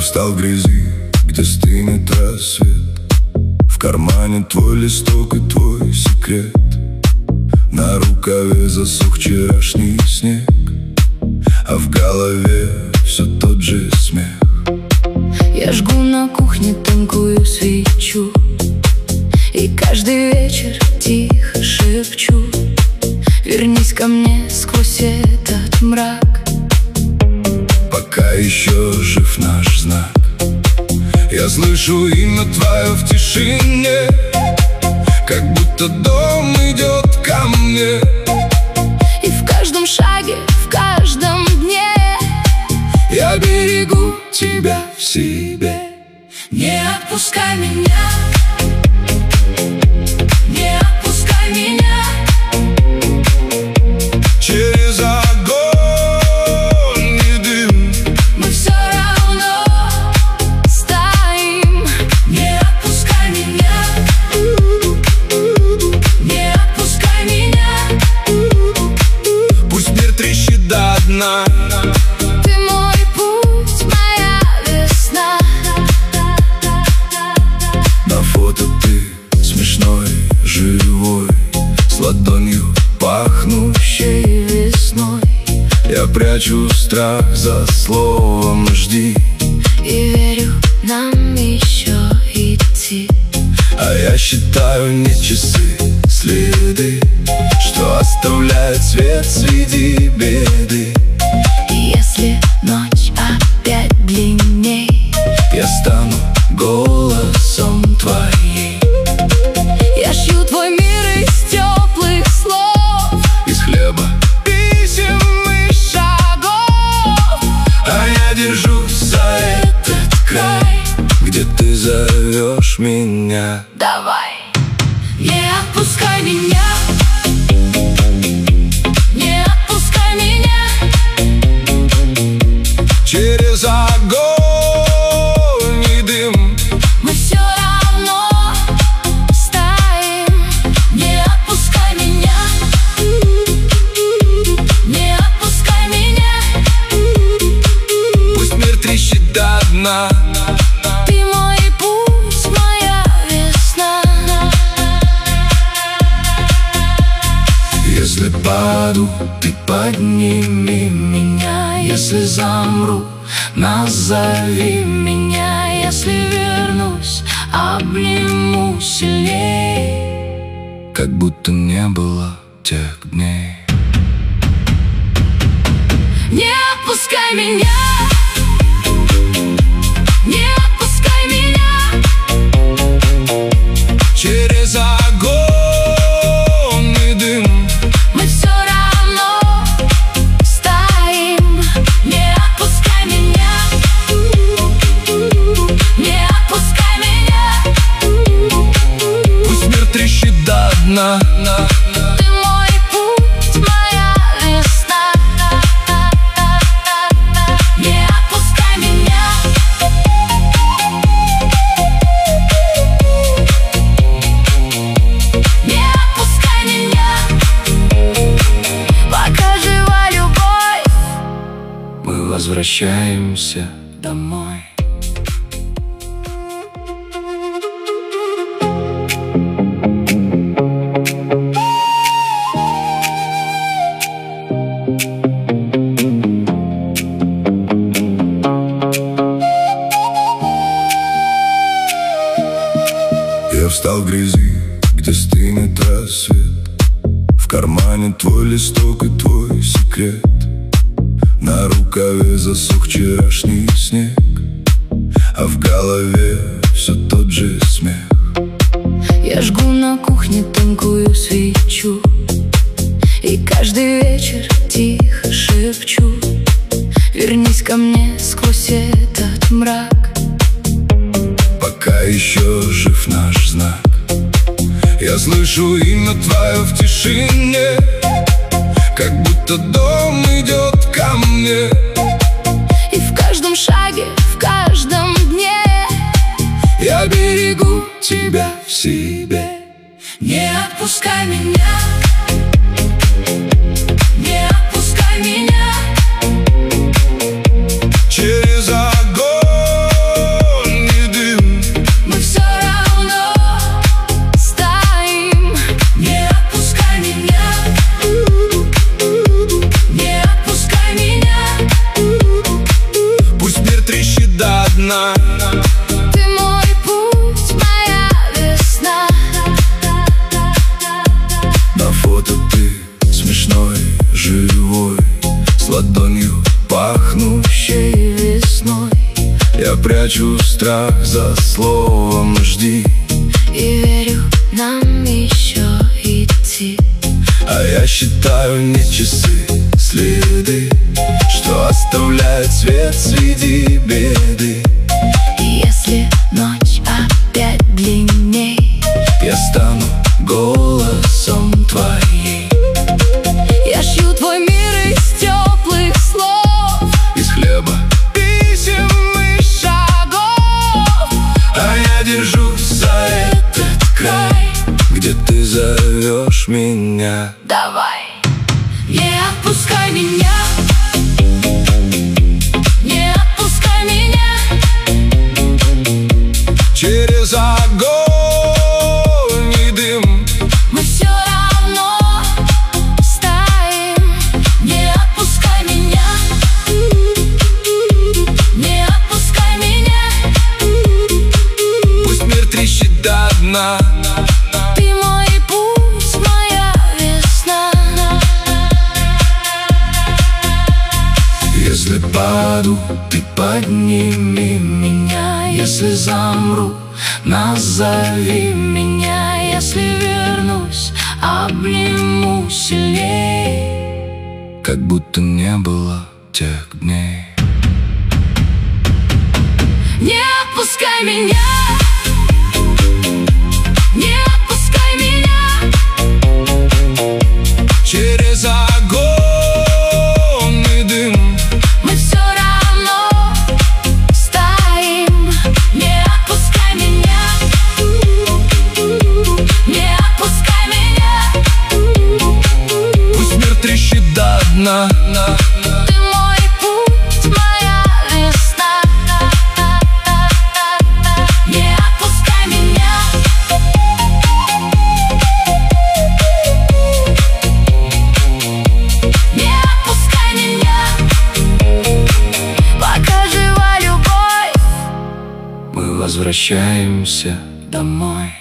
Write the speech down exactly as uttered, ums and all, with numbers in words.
встал в грязи, где стынет рассвет. В кармане твой листок и твой секрет. На рукаве засох вчерашний снег, а в голове все тот же смех. Я жгу на кухне тонкую свечу и каждый вечер тихо шепчу: вернись ко мне сквозь этот мрак, пока еще жив наш знак. Я слышу имя твое в тишине, как будто дом идет ко мне. И в каждом шаге, в каждом дне я берегу тебя в себе. Не отпускай меня, не отпускай меня. Через огонь и дым мы все равно стоим. Не отпускай меня, не отпускай меня. Пусть мир трещит до дна. Ты мой путь, моя весна. На фото ты смешной, живой, с ладонью пахнущей весной. Я прячу страх за словом «жди» И верю, нам еще идти. А я считаю не часы, следы, что оставляет свет среди беды. И если ночь опять длинней, я стану голосом твоей. я шью твой мир из теплых слов, Из хлеба, писем и шагов. а я держусь за этот край, где ты зовешь меня. Давай, не отпускай меня, не отпускай меня. Через огонь и дым Мы все равно стоим. Не отпускай меня, не отпускай меня. пусть мир трещит до дна. Ты мой путь, моя весна. Если паду, ты подними меня. Если замру, назови меня. Если вернусь, обниму сильней, как будто не было тех дней. Не отпускай меня, не отпускай меня. Через огонь и дым Мы все равно стоим. Не отпускай меня, не отпускай меня. пусть мир трещит до дна. Ты мой путь, моя весна. Не отпускай меня. Не отпускай меня. Пока жива любовь, Мы возвращаемся домой. Я встал в грязи, где стынет рассвет. В кармане твой листок и твой секрет. На рукаве засох вчерашний снег, а в голове все тот же смех. я жгу на кухне тонкую свечу и каждый вечер тихо шепчу: вернись ко мне сквозь этот мрак, пока еще жив наш знак. Я слышу имя твое в тишине, как будто дом идет ко мне. И в каждом шаге, в каждом дне я берегу тебя в себе. Не отпускай меня, не отпускай меня. Через огонь ладонью, пахнущей весной. Я прячу страх за словом «жди» и верю, нам еще идти. А я считаю не часы, следы, что оставляет свет среди беды. И если ночь опять длинней, я стану голосом твоей. я шью твой мир из теплых слов, из хлеба, писем и шагов. а я держусь за этот край, где ты зовешь меня. Давай, не отпускай меня, не отпускай меня. Через огонь и дым мы все равно стоим. Не отпускай меня, не отпускай меня. пусть мир трещит до дна. Ты мой путь, моя весна. Если паду, ты подними меня. Если замру, назови меня. Если вернусь, обниму сильней, как будто не было тех дней. Не отпускай меня, не отпускай меня. Через огонь и дым мы все равно стоим. Не отпускай меня, не отпускай меня. пусть мир трещит до дна. Ты мой путь, моя весна. Не отпускай меня, не отпускай меня. Пока жива любовь, Мы возвращаемся домой.